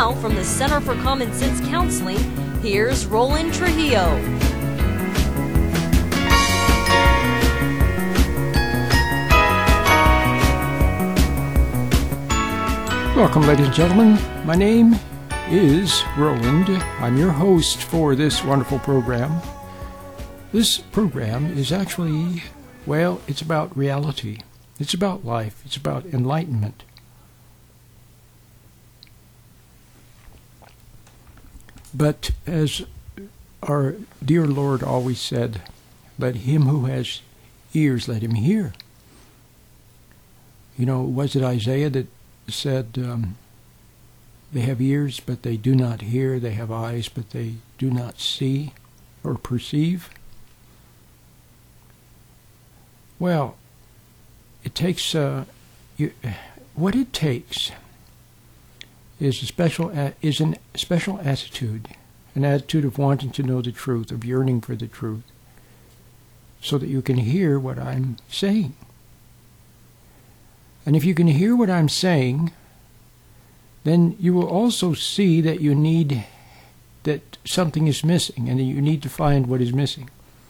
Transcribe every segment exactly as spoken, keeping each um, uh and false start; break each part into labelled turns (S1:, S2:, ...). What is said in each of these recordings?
S1: Now, from the Center for Common Sense Counseling, here's Roland Trujillo.
S2: Welcome, ladies and gentlemen. My name is Roland. I'm your host for this wonderful program. This program is actually, well, it's about reality. It's about life. It's about enlightenment. But as our dear Lord always said, let him who has ears, let him hear. You know, was it Isaiah that said, um, they have ears, but they do not hear. They have eyes, but they do not see or perceive? Well, it takes, uh, you, what it takes is a special, is an special attitude, an attitude of wanting to know the truth, of yearning for the truth, so that you can hear what I'm saying. And if you can hear what I'm saying, then you will also see that you need, that something is missing, and that you need to find what is missing.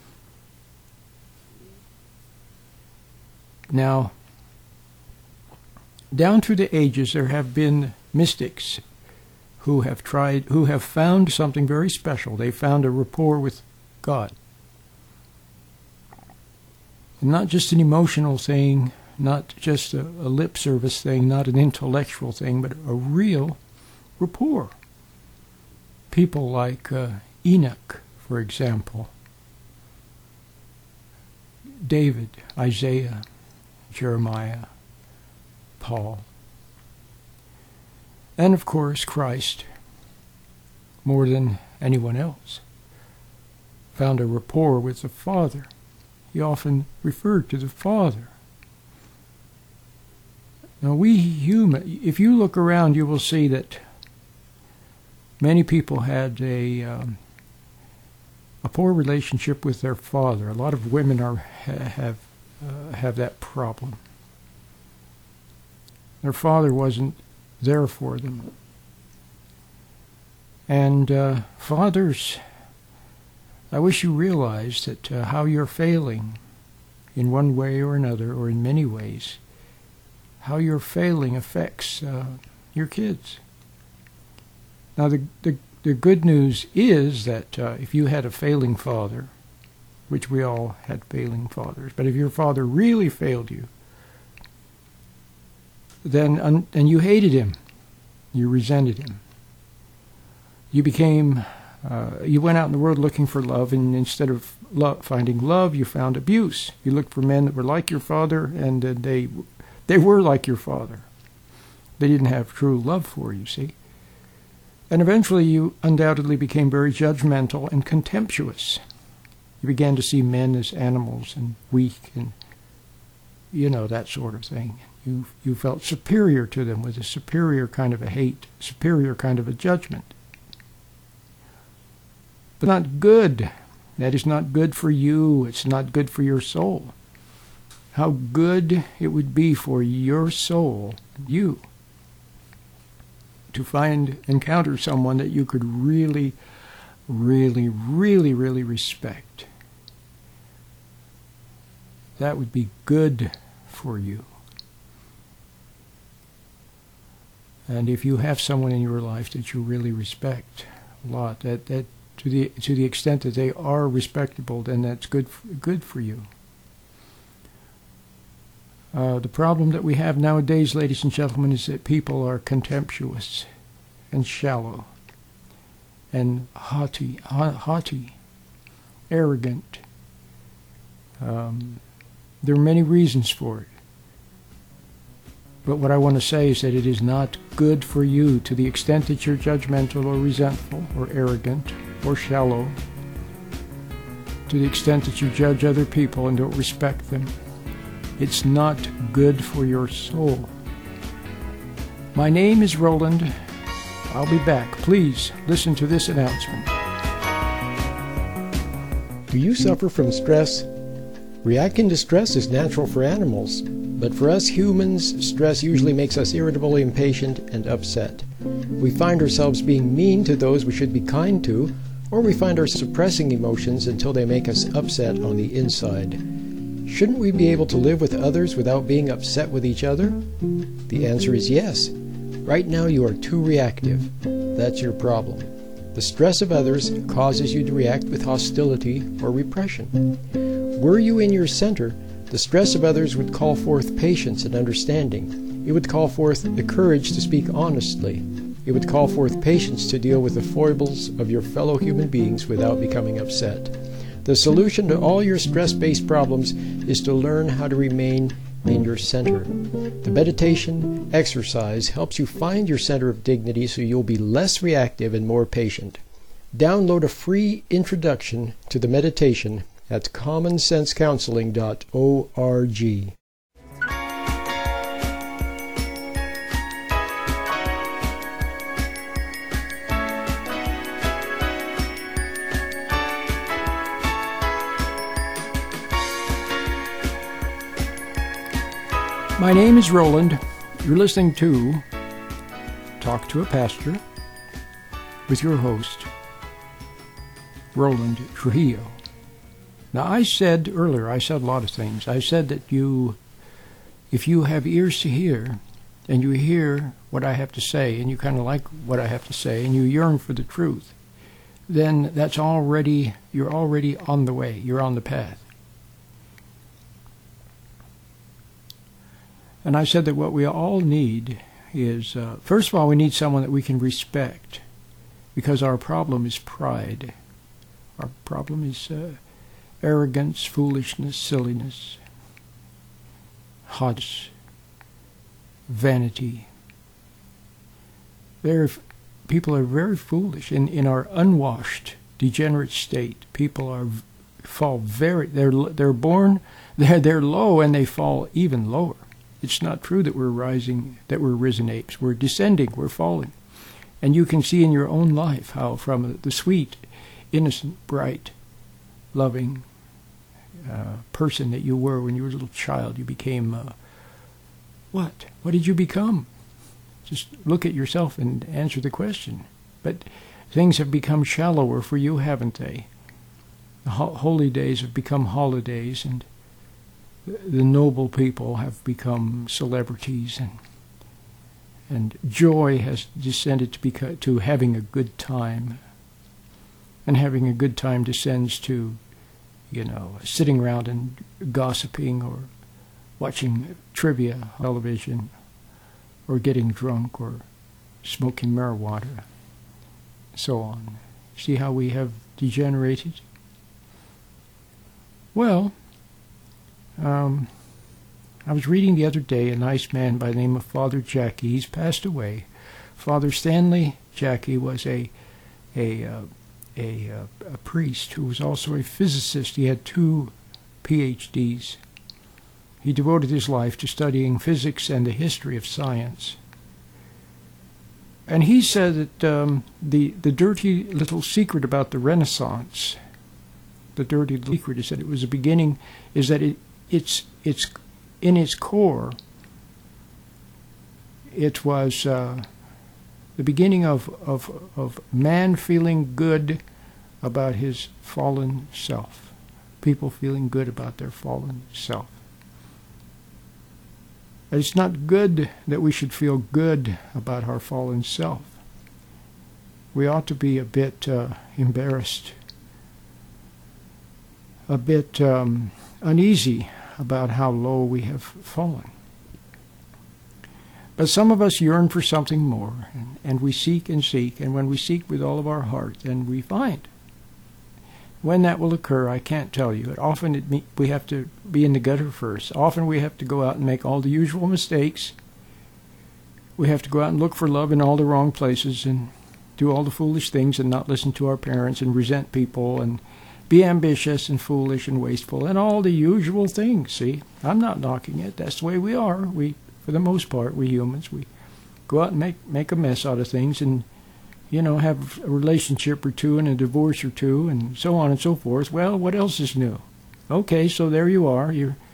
S2: Now, down through the ages, there have been mystics who have tried, who have found something very special. They found a rapport with God. And not just an emotional thing, not just a, a lip service thing, not an intellectual thing, but a real rapport. People like uh, Enoch, for example, David, Isaiah, Jeremiah, Paul, and of course Christ, more than anyone else, found a rapport with the Father. He often referred to the Father. Now we human, if you look around, you will see that many people had a um, a poor relationship with their father. A lot of women are have uh, have that problem. Their father wasn't there for them. And uh, fathers, I wish you realized that uh, how you're failing in one way or another, or in many ways, how you're failing affects uh, your kids. Now, the, the the good news is that uh, if you had a failing father, which we all had failing fathers, but if your father really failed you, then un, and you hated him, you resented him, you became, uh, you went out in the world looking for love, and instead of love, finding love, you found abuse. You looked for men that were like your father, and uh, they They were like your father. They didn't have true love for you, see? And eventually you undoubtedly became very judgmental and contemptuous. You began to see men as animals and weak and, you know, that sort of thing. You, you felt superior to them with a superior kind of a hate, superior kind of a judgment. But not good. That is not good for you. It's not good for your soul. How good it would be for your soul, you, to find, encounter someone that you could really, really, really, really respect. That would be good for you. And if you have someone in your life that you really respect a lot, that, that to the to the extent that they are respectable, then that's good good for you. Uh, the problem that we have nowadays, ladies and gentlemen, is that people are contemptuous and shallow and haughty, ha- haughty, arrogant. Um, there are many reasons for it. But what I want to say is that it is not good for you, to the extent that you're judgmental or resentful or arrogant or shallow, to the extent that you judge other people and don't respect them. It's not good for your soul. My name is Roland. I'll be back. Please listen to this announcement.
S3: Do you suffer from stress? Reacting to stress is natural for animals. But for us humans, stress usually makes us irritable, impatient, and upset. We find ourselves being mean to those we should be kind to, or we find ourselves suppressing emotions until they make us upset on the inside. Shouldn't we be able to live with others without being upset with each other? The answer is yes. Right now you are too reactive. That's your problem. The stress of others causes you to react with hostility or repression. Were you in your center, the stress of others would call forth patience and understanding. It would call forth the courage to speak honestly. It would call forth patience to deal with the foibles of your fellow human beings without becoming upset. The solution to all your stress-based problems is to learn how to remain in your center. The meditation exercise helps you find your center of dignity so you'll be less reactive and more patient. Download a free introduction to the meditation at common sense counseling dot org.
S2: My name is Roland. You're listening to Talk to a Pastor with your host, Roland Trujillo. Now, I said earlier, I said a lot of things. I said that you, if you have ears to hear, and you hear what I have to say, and you kind of like what I have to say, and you yearn for the truth, then that's already, you're already on the way. You're on the path. And I said that what we all need is, uh, first of all, we need someone that we can respect, because our problem is pride. Our problem is uh, arrogance, foolishness, silliness, haughtiness, vanity. There, people are very foolish. In in our unwashed, degenerate state, people are fall very. They're they're born. They're they're low, and they fall even lower. It's not true that we're rising, that we're risen apes. We're descending, we're falling. And you can see in your own life how from the sweet, innocent, bright, loving uh, person that you were when you were a little child, you became, uh, what? What did you become? Just look at yourself and answer the question. But things have become shallower for you, haven't they? The ho- holy days have become holidays, and the noble people have become celebrities, and and joy has descended to beca- to having a good time, and having a good time descends to, you know, sitting around and gossiping or watching trivia on television or getting drunk or smoking marijuana, so on. See how we have degenerated? Well, Um, I was reading the other day a nice man by the name of Father Jackie. He's passed away. Father Stanley Jackie was a a uh, a, uh, a priest who was also a physicist. He had two P H Ds. He devoted his life to studying physics and the history of science. And he said that um, the the dirty little secret about the Renaissance, the dirty little secret is that it was a beginning, is that it It's it's in its core. It was uh, the beginning of, of of man feeling good about his fallen self. People feeling good about their fallen self. And it's not good that we should feel good about our fallen self. We ought to be a bit uh, embarrassed, a bit um, uneasy about how low we have fallen. But some of us yearn for something more, and, and we seek and seek, and when we seek with all of our heart, then we find. When that will occur, I can't tell you. Often it me- we have to be in the gutter first. Often we have to go out and make all the usual mistakes. We have to go out and look for love in all the wrong places and do all the foolish things and not listen to our parents and resent people and be ambitious and foolish and wasteful and all the usual things. See, I'm not knocking it. That's the way we are. We, for the most part, we humans, we go out and make make a mess out of things, and you know, have a relationship or two and a divorce or two and so on and so forth. Well, what else is new? Okay, so there you are. You're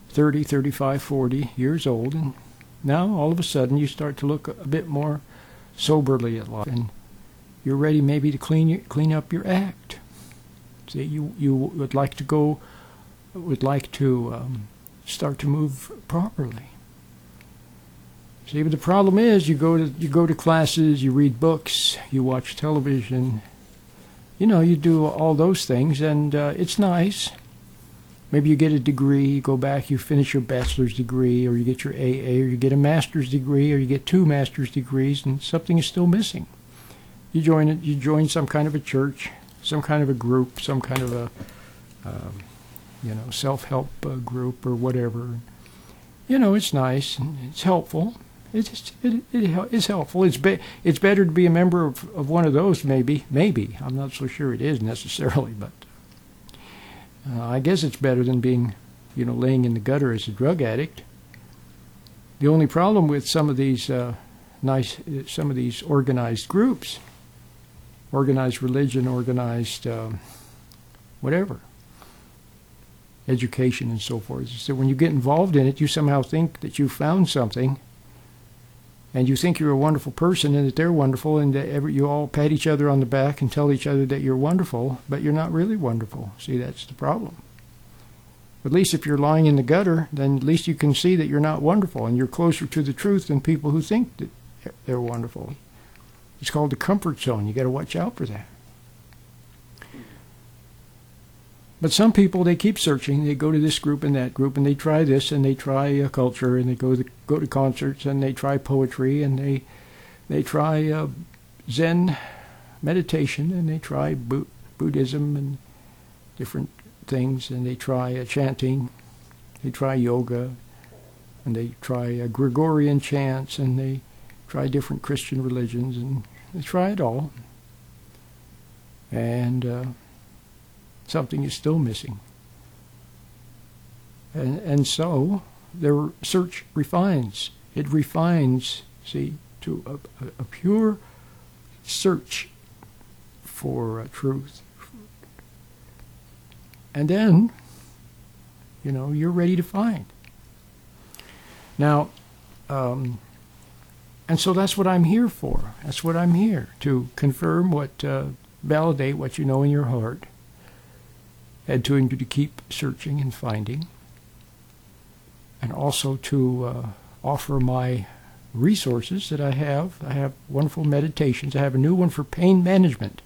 S2: thirty, thirty-five, forty years old, and now all of a sudden you start to look a bit more soberly at life, and you're ready maybe to clean your, clean up your act. See, you you would like to go, would like to um, start to move properly. See, but the problem is, you go to you go to classes, you read books, you watch television, you know, you do all those things, and uh, it's nice. Maybe you get a degree, you go back, you finish your bachelor's degree, or you get your A A, or you get a master's degree, or you get two master's degrees, and something is still missing. You join it. You join some kind of a church, some kind of a group, some kind of a, um, you know, self-help uh, group or whatever. You know, it's nice and it's helpful. It's it, it is helpful. It's be, it's better to be a member of, of one of those. Maybe, maybe I'm not so sure it is necessarily, but uh, I guess it's better than being, you know, laying in the gutter as a drug addict. The only problem with some of these uh, nice, some of these organized groups, organized religion, organized um, whatever, education and so forth, is that when you get involved in it, you somehow think that you found something, and you think you're a wonderful person and that they're wonderful, and that every, you all pat each other on the back and tell each other that you're wonderful, but you're not really wonderful. See, that's the problem. At least if you're lying in the gutter, then at least you can see that you're not wonderful, and you're closer to the truth than people who think that they're wonderful. It's called the comfort zone. You got to watch out for that. But some people, they keep searching. They go to this group and that group, and they try this, and they try uh, culture, and they go to go to concerts, and they try poetry, and they they try uh, Zen meditation, and they try Bu- Buddhism and different things, and they try uh, chanting, they try yoga, and they try uh, Gregorian chants, and they try different Christian religions, and they try it all. And uh, something is still missing. And, and so their search refines. It refines, see, to a, a, a pure search for uh, truth. And then, you know, you're ready to find. Now, um, and so that's what I'm here for. That's what I'm here, to confirm what, uh, validate what you know in your heart, and to, to keep searching and finding, and also to uh, offer my resources that I have. I have wonderful meditations. I have a new one for pain management,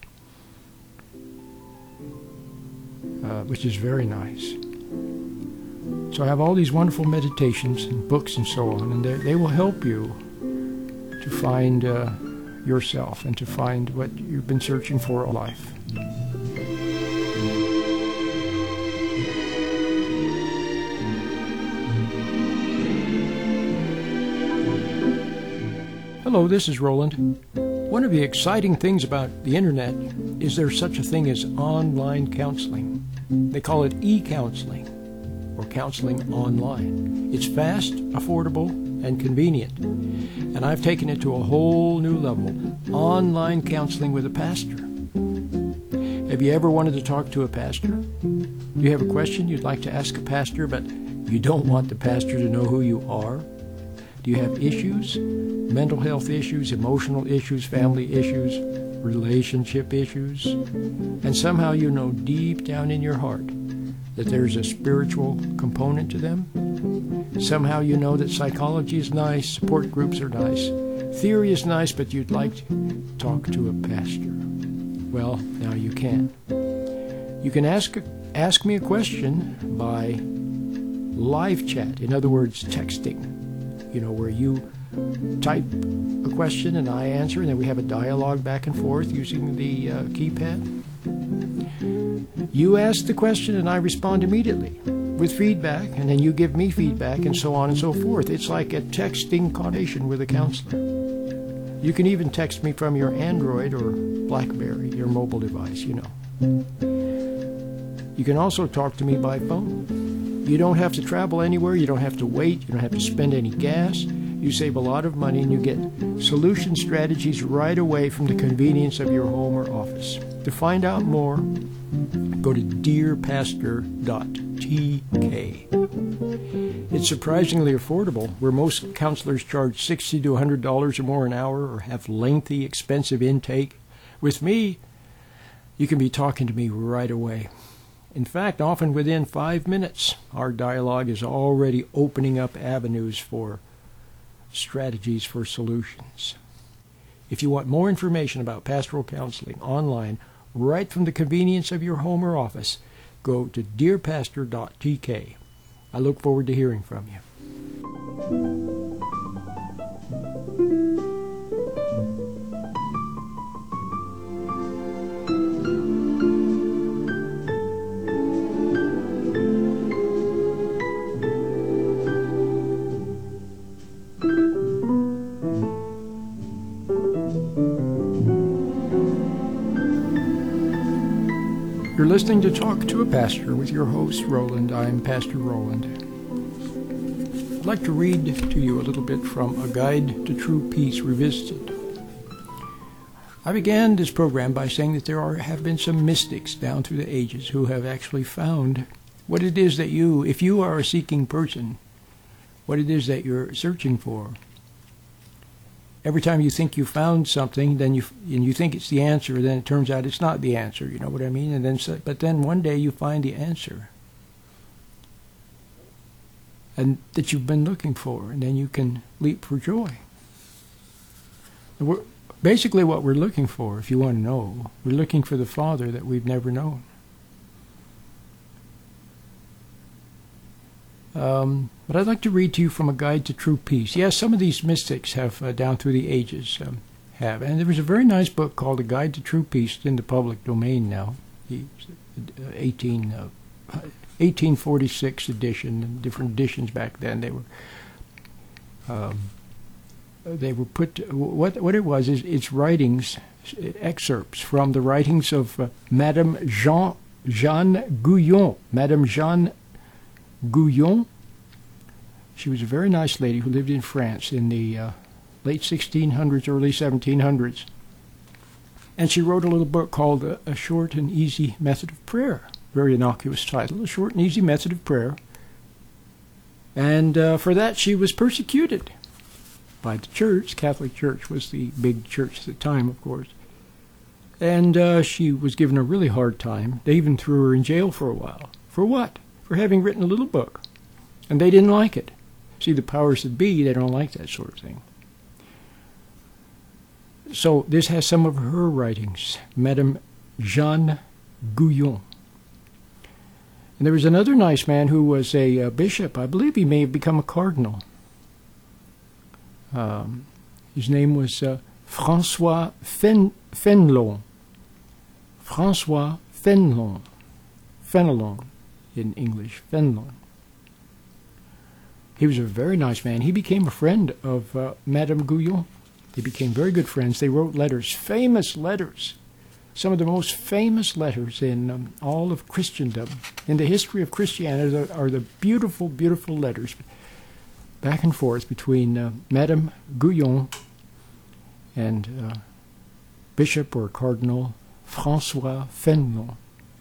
S2: uh, which is very nice. So I have all these wonderful meditations and books and so on, and they, they will help you to find uh, yourself and to find what you've been searching for all life. Hello, this is Roland. One of the exciting things about the internet is there's such a thing as online counseling. They call it e-counseling, or counseling online. It's fast, affordable, and convenient. And I've taken it to a whole new level. Online counseling with a pastor. Have you ever wanted to talk to a pastor? Do you have a question you'd like to ask a pastor, but you don't want the pastor to know who you are? Do you have issues? Mental health issues, emotional issues, family issues, relationship issues? And somehow you know deep down in your heart that there's a spiritual component to them? Somehow you know that psychology is nice, support groups are nice, theory is nice, but you'd like to talk to a pastor. Well, now you can. You can ask ask me a question by live chat, in other words, texting, you know, where you type a question and I answer, and then we have a dialogue back and forth using the uh, keypad. You ask the question and I respond immediately with feedback, and then you give me feedback, and so on and so forth. It's like a texting conversation with a counselor. You can even text me from your Android or BlackBerry, your mobile device, you know. You can also talk to me by phone. You don't have to travel anywhere. You don't have to wait. You don't have to spend any gas. You save a lot of money, and you get solution strategies right away from the convenience of your home or office. To find out more, go to dear pastor dot t k. It's surprisingly affordable, where most counselors charge sixty to one hundred dollars or more an hour or have lengthy, expensive intake. With me, you can be talking to me right away. In fact, often within five minutes, our dialogue is already opening up avenues for strategies for solutions. If you want more information about pastoral counseling online, right from the convenience of your home or office, go to dear pastor dot t k. I look forward to hearing from you. You're listening to Talk to a Pastor with your host, Roland. I'm Pastor Roland. I'd like to read to you a little bit from A Guide to True Peace Revisited. I began this program by saying that there are, have been some mystics down through the ages who have actually found what it is that you, if you are a seeking person, what it is that you're searching for. Every time you think you found something, then you and you think it's the answer, then it turns out it's not the answer. You know what I mean? And then, but then one day you find the answer, and that you've been looking for, and then you can leap for joy. And we're, basically, what we're looking for, if you want to know, we're looking for the Father that we've never known. Um, but I'd like to read to you from A Guide to True Peace. Yes, some of these mystics have, uh, down through the ages, um, have. And there was a very nice book called A Guide to True Peace. It's in the public domain now. The uh, eighteen, uh, eighteen forty-six edition, and different editions back then. They were um, they were put, what, what it was is it's writings, excerpts from the writings of uh, Madame Jean, Jeanne Guyon. Madame Jeanne Guyon. She was a very nice lady who lived in France in the uh, late sixteen hundreds, early seventeen hundreds. And she wrote a little book called A, a Short and Easy Method of Prayer. Very innocuous title, A Short and Easy Method of Prayer. And uh, for that she was persecuted by the church. Catholic Church was the big church at the time, of course. And uh, she was given a really hard time. They even threw her in jail for a while. For what? For having written a little book. And they didn't like it. See, the powers that be, they don't like that sort of thing. So this has some of her writings, Madame Jeanne Guyon. And there was another nice man who was a, a bishop. I believe he may have become a cardinal. Um, his name was uh, François Fen- Fenelon. François Fenelon. Fenelon. In English, Fenelon. He was a very nice man. He became a friend of uh, Madame Guyon. They became very good friends. They wrote letters, famous letters, some of the most famous letters in um, all of Christendom. In the history of Christianity are, are the beautiful, beautiful letters back and forth between uh, Madame Guyon and uh, Bishop or Cardinal François Fenelon.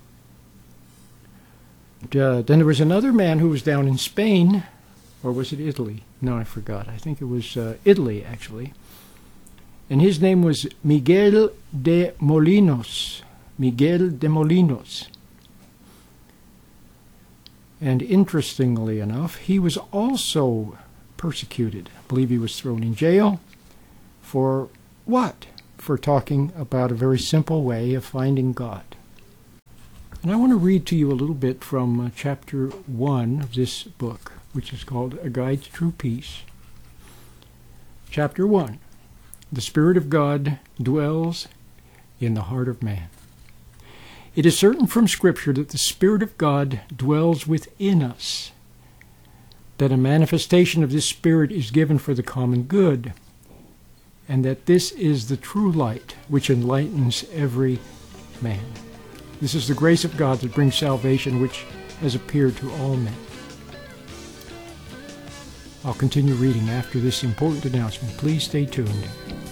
S2: Uh, then there was another man who was down in Spain, or was it Italy? No, I forgot. I think it was uh, Italy, actually. And his name was Miguel de Molinos. Miguel de Molinos. And interestingly enough, he was also persecuted. I believe he was thrown in jail for what? For talking about a very simple way of finding God. And I want to read to you a little bit from uh, chapter one of this book, which is called A Guide to True Peace. Chapter one. The Spirit of God dwells in the heart of man. It is certain from Scripture that the Spirit of God dwells within us, that a manifestation of this Spirit is given for the common good, and that this is the true light which enlightens every man. This is the grace of God that brings salvation, which has appeared to all men. I'll continue reading after this important announcement. Please stay tuned.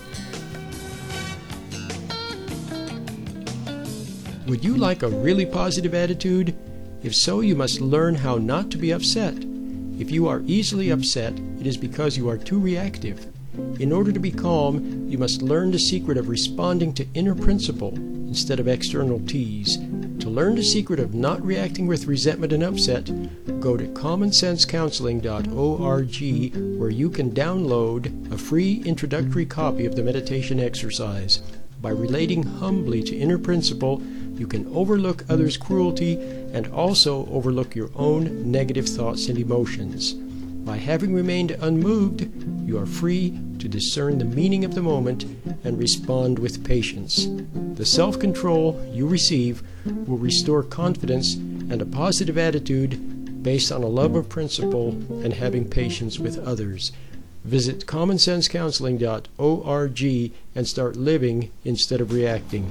S3: Would you like a really positive attitude? If so, you must learn how not to be upset. If you are easily upset, it is because you are too reactive. In order to be calm, you must learn the secret of responding to inner principle instead of external tease. To learn the secret of not reacting with resentment and upset, go to common sense counseling dot org, where you can download a free introductory copy of the meditation exercise. By relating humbly to inner principle, you can overlook others' cruelty and also overlook your own negative thoughts and emotions. By having remained unmoved, you are free to discern the meaning of the moment and respond with patience. The self-control you receive will restore confidence and a positive attitude based on a love of principle and having patience with others. Visit common sense counseling dot org and start living instead of reacting.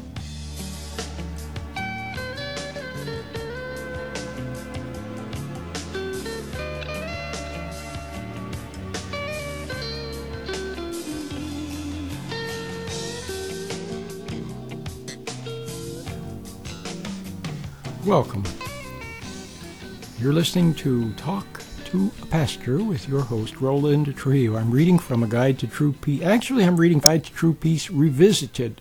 S2: Welcome. You're listening to Talk to a Pastor with your host, Roland Trujillo. I'm reading from A Guide to True Peace. Actually, I'm reading Guide to True Peace Revisited.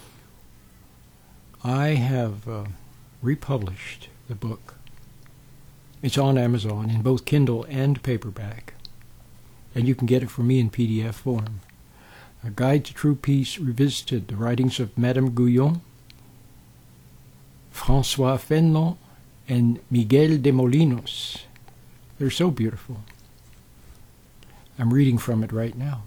S2: I have uh, republished the book. It's on Amazon in both Kindle and paperback. And you can get it from me in P D F form. A Guide to True Peace Revisited, the writings of Madame Guyon, François Fénelon, and Miguel de Molinos. They're so beautiful. I'm reading from it right now.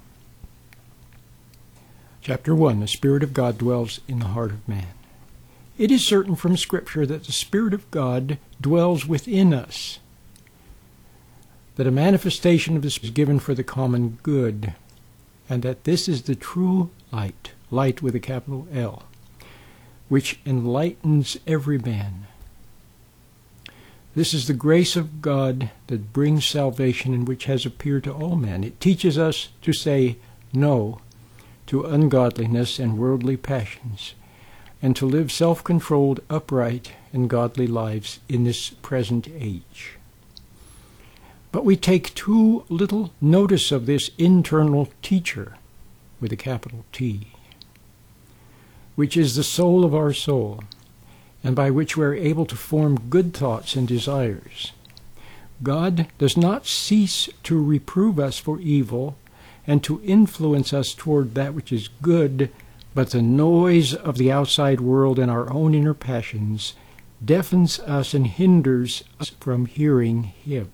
S2: Chapter one, The Spirit of God dwells in the heart of man. It is certain from Scripture that the Spirit of God dwells within us, that a manifestation of this is given for the common good, and that this is the true light, light with a capital L, which enlightens every man. This is the grace of God that brings salvation and which has appeared to all men. It teaches us to say no to ungodliness and worldly passions, and to live self-controlled, upright, and godly lives in this present age. But we take too little notice of this internal teacher, with a capital T, which is the soul of our soul, and by which we are able to form good thoughts and desires. God does not cease to reprove us for evil and to influence us toward that which is good, but the noise of the outside world and our own inner passions deafens us and hinders us from hearing Him.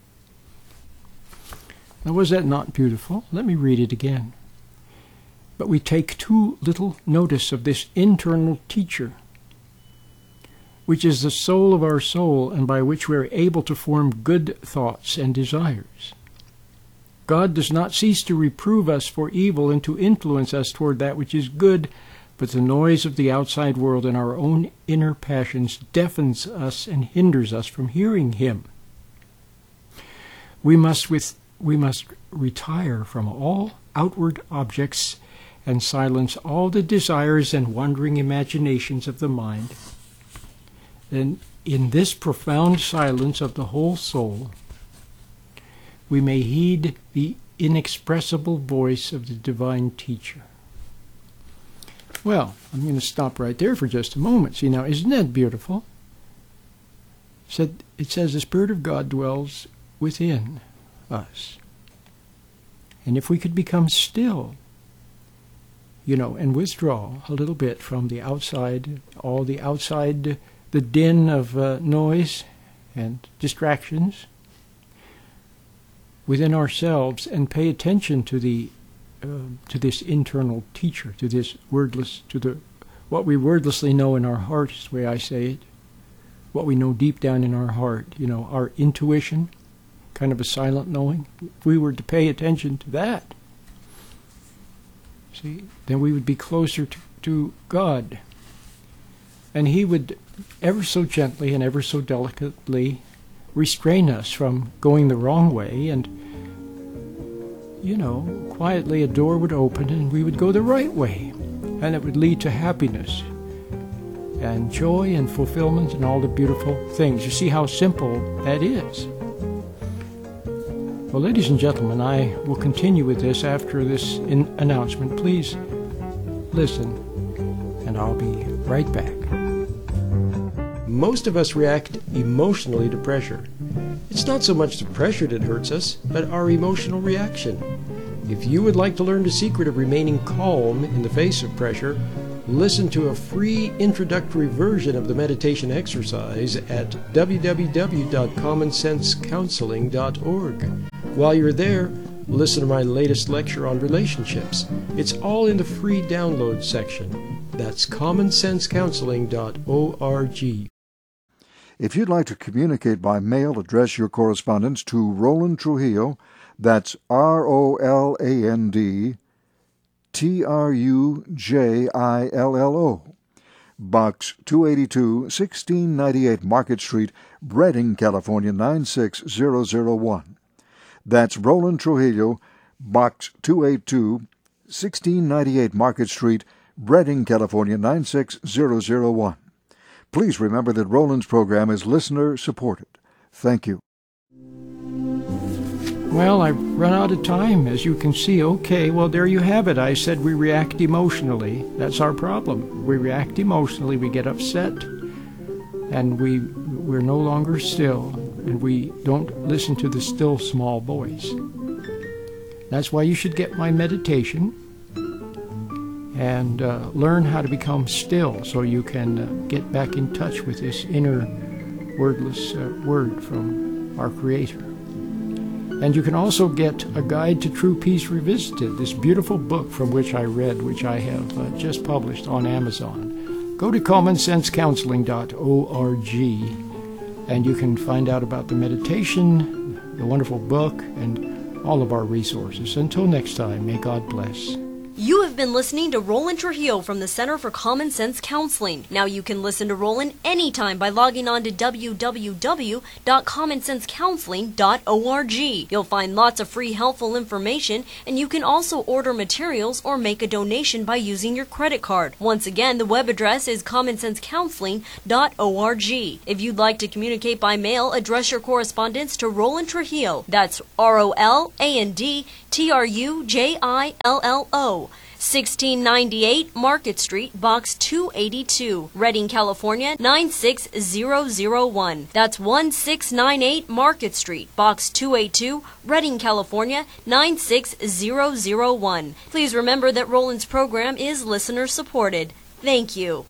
S2: Now, was that not beautiful? Let me read it again. But we take too little notice of this internal teacher, which is the soul of our soul, and by which we are able to form good thoughts and desires. God does not cease to reprove us for evil and to influence us toward that which is good, but the noise of the outside world and our own inner passions deafens us and hinders us from hearing Him. We must, with, we must retire from all outward objects and silence all the desires and wandering imaginations of the mind. Then, in this profound silence of the whole soul, we may heed the inexpressible voice of the divine teacher. Well, I'm going to stop right there for just a moment. See, now, isn't that beautiful? It, said, it says the Spirit of God dwells within us. And if we could become still, you know, and withdraw a little bit from the outside, all the outside, the din of uh, noise and distractions within ourselves, and pay attention to the uh, to this internal teacher, to this wordless, to the what we wordlessly know in our heart is the way I say it, what we know deep down in our heart, you know, our intuition, kind of a silent knowing. If we were to pay attention to that, see, then we would be closer to, to God. And He would ever so gently and ever so delicately restrain us from going the wrong way, and, you know, quietly a door would open and we would go the right way, and it would lead to happiness and joy and fulfillment and all the beautiful things. You see how simple that is. Well, ladies and gentlemen, I will continue with this after this in- announcement. Please listen, and I'll be right back.
S3: Most of us react emotionally to pressure. It's not so much the pressure that hurts us, but our emotional reaction. If you would like to learn the secret of remaining calm in the face of pressure, listen to a free introductory version of the meditation exercise at w w w dot common sense counseling dot org. While you're there, listen to my latest lecture on relationships. It's all in the free download section. That's common sense counseling dot org.
S4: If you'd like to communicate by mail, address your correspondence to Roland Trujillo. That's R O L A N D T R U J I L L O. Box two eighty-two, sixteen ninety-eight Market Street, Redding, California, nine six zero zero one. That's Roland Trujillo, Box two eighty-two, sixteen ninety-eight Market Street, Redding, California, nine six zero zero one. Please remember that Roland's program is listener-supported. Thank you.
S2: Well, I've run out of time, as you can see. Okay, well, there you have it. I said we react emotionally. That's our problem. We react emotionally, we get upset, and we, we're no longer still, and we don't listen to the still small voice. That's why you should get my meditation and uh, learn how to become still so you can uh, get back in touch with this inner wordless uh, word from our Creator. And you can also get A Guide to True Peace Revisited, this beautiful book from which I read, which I have uh, just published on Amazon. Go to common sense counseling dot org and you can find out about the meditation, the wonderful book, and all of our resources. Until next time, may God bless.
S1: You have been listening to Roland Trujillo from the Center for Common Sense Counseling. Now you can listen to Roland anytime by logging on to w w w dot common sense counseling dot org. You'll find lots of free helpful information, and you can also order materials or make a donation by using your credit card. Once again, the web address is common sense counseling dot org. If you'd like to communicate by mail, address your correspondence to Roland Trujillo. That's R O L A N D T R U J I L L O. sixteen ninety-eight Market Street, Box two eighty-two, Redding, California, nine six zero zero one. That's one six nine eight Market Street, Box two eighty-two, Redding, California, nine six zero zero one. Please remember that Roland's program is listener supported. Thank you.